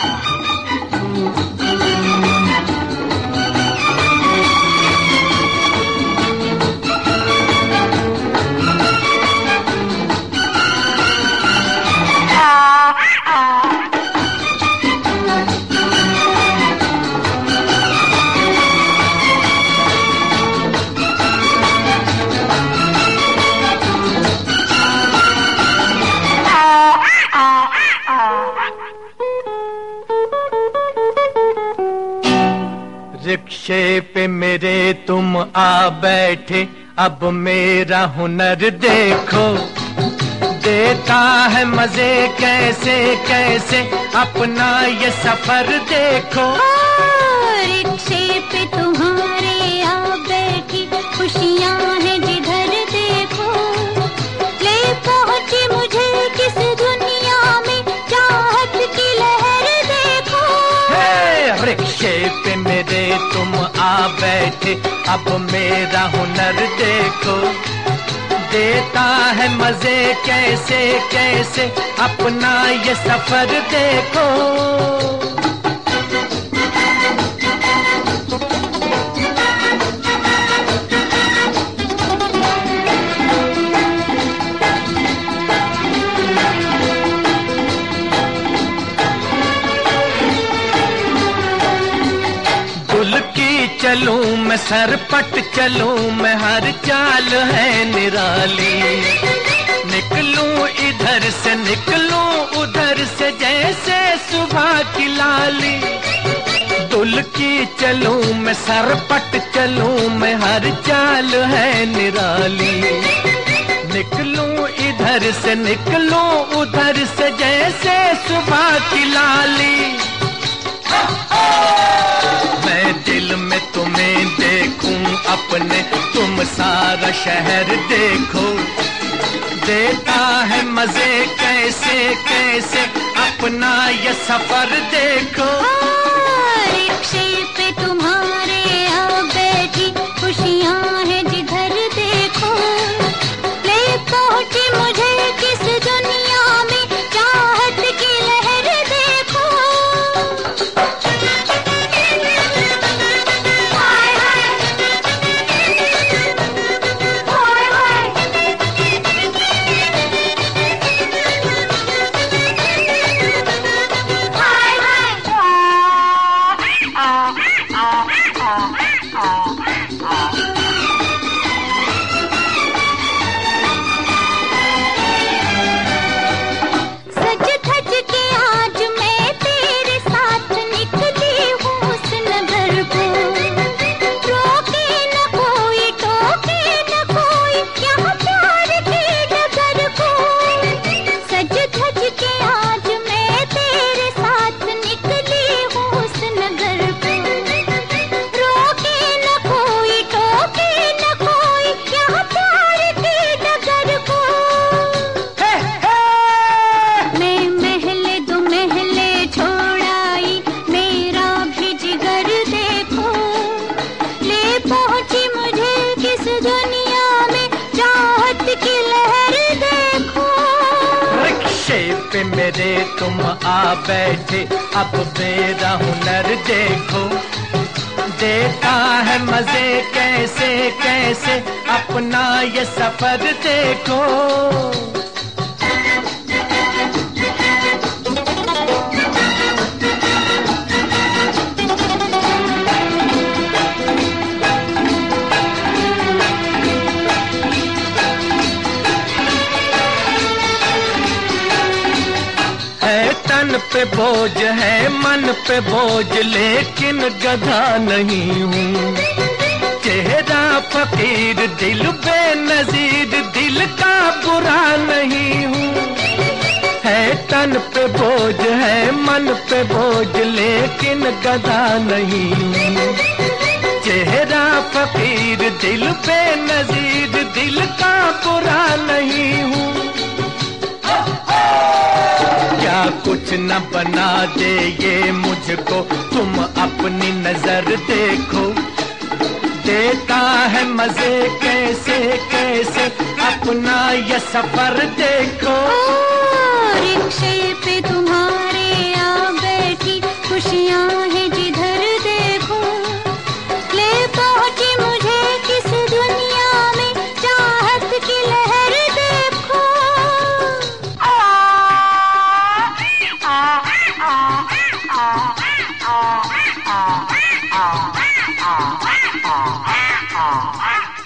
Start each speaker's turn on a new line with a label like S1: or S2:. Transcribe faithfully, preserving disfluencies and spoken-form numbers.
S1: रिक्शे पे मेरे तुम आ बैठे, अब मेरा हुनर देखो, देता है मजे कैसे कैसे, अपना ये सफर देखो।
S2: रिक्शे पे तुम्हारे आ बैठी, खुशियाँ हैं जिधर देखो, ले पहुँची मुझे किस दुनिया में, चाहत की लहर देखो।
S1: रिक्शे पे मेरे तुम आ बैठे, अब मेरा हुनर देखो, देता है मजे कैसे कैसे, अपना ये सफर देखो। चलूं मैं सरपट चलूं मैं, हर चाल है निराली, निकलूं इधर से निकलूं उधर से, जैसे सुबह की लाली। दुल की चलूं मैं सरपट चलूं मैं, हर चाल है निराली, निकलूं इधर से निकलूं उधर से, जैसे सुबह की लाली। मैं दिल में तुम्हें देखूं अपने, तुम सारा शहर देखो, देता है मजे कैसे कैसे, अपना ये सफर देखो।
S2: रिक्शे पे तुम्हारे आ बैठी, खुशियाँ हैं जिधर देखो, ले पहुँची मुझे किस दुनिया में, चाहत की लहर देखो।
S1: पे मेरे तुम आ बैठे, अब मेरा हुनर देखो, देता है मजे कैसे कैसे, अपना ये सफर देखो। तन पे बोझ है मन पे बोझ, लेकिन गधा नहीं हूँ, चेहरा फकीर दिल बेनजीर, दिल का बुरा नहीं हूँ। है तन पे बोझ है मन पे बोझ, लेकिन गधा नहीं हूँ, चेहरा फकीर दिल बेनजीर, दिल का बुरा नहीं हूँ। क्या कुछ न बना दे ये मुझको, तुम अपनी नजर देखो, देता है मजे कैसे कैसे, अपना ये सफर देखो।
S2: रिक्शे पे तुम्हारे आ बैठी, खुशियाँ हैं जिधर देखो, ले पहुंची मुझे किस दुनिया में चाहत की लहर देखो। आ, आ, आ, आ, आ, आ, आ, आ, आ, आ, आ, आ,